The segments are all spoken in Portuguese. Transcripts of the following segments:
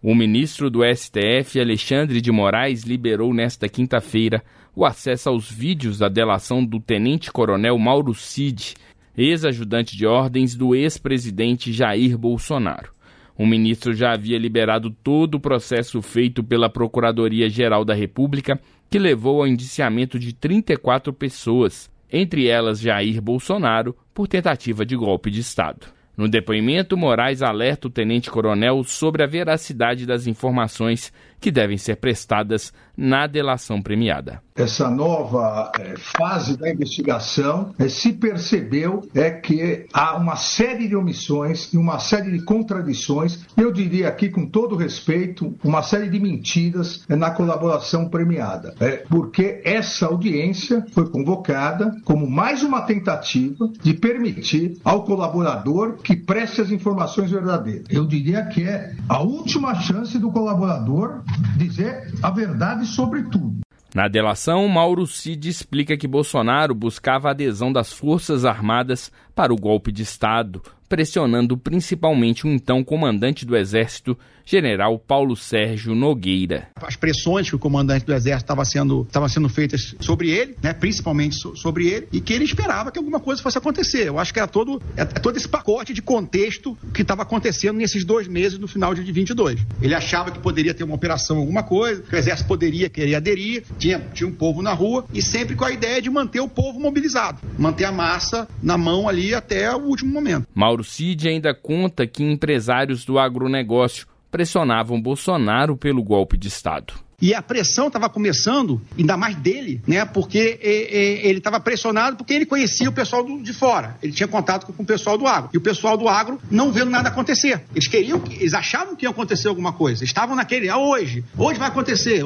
O ministro do STF, Alexandre de Moraes, liberou nesta quinta-feira o acesso aos vídeos da delação do tenente-coronel Mauro Cid, ex-ajudante de ordens do ex-presidente Jair Bolsonaro. O ministro já havia liberado todo o processo feito pela Procuradoria-Geral da República, que levou ao indiciamento de 34 pessoas, entre elas Jair Bolsonaro, por tentativa de golpe de Estado. No depoimento, Moraes alerta o tenente-coronel sobre a veracidade das informações que devem ser prestadas na delação premiada. Essa nova fase da investigação se percebeu que há uma série de omissões e uma série de contradições, eu diria aqui com todo respeito, uma série de mentiras na colaboração premiada. Porque essa audiência foi convocada como mais uma tentativa de permitir ao colaborador que preste as informações verdadeiras. Eu diria que é a última chance do colaborador dizer a verdade sobre tudo. Na delação, Mauro Cid explica que Bolsonaro buscava a adesão das Forças Armadas para o golpe de Estado, pressionando principalmente o então comandante do Exército, general Paulo Sérgio Nogueira. As pressões que o comandante do Exército estavam sendo feitas sobre ele, principalmente sobre ele, e que ele esperava que alguma coisa fosse acontecer. Eu acho que era todo esse pacote de contexto que estava acontecendo nesses 2 meses no final de 22. Ele achava que poderia ter uma operação, alguma coisa, que o Exército poderia querer aderir, tinha um povo na rua, e sempre com a ideia de manter o povo mobilizado, manter a massa na mão ali até o último momento. Mauro Cid ainda conta que empresários do agronegócio pressionavam Bolsonaro pelo golpe de Estado. E a pressão estava começando, ainda mais dele, porque ele estava pressionado porque ele conhecia o pessoal de fora. Ele tinha contato com o pessoal do agro. E o pessoal do agro não vendo nada acontecer. Eles achavam que ia acontecer alguma coisa. Estavam naquele, hoje vai acontecer.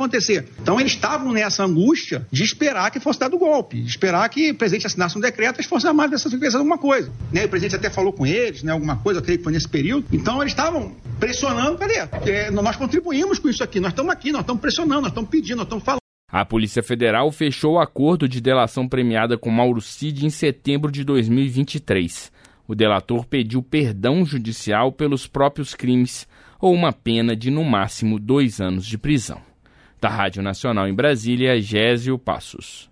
Então eles estavam nessa angústia de esperar que fosse dado o golpe, de esperar que o presidente assinasse um decreto e as Forças Armadas fizessem alguma coisa. O presidente até falou com eles, alguma coisa, eu creio que foi nesse período. Então eles estavam pressionando, nós contribuímos com isso aqui, nós estamos aqui, nós estamos pressionando, nós estamos pedindo, nós estamos falando. A Polícia Federal fechou o acordo de delação premiada com Mauro Cid em setembro de 2023. O delator pediu perdão judicial pelos próprios crimes ou uma pena de, no máximo, 2 anos de prisão. Da Rádio Nacional em Brasília, Gésio Passos.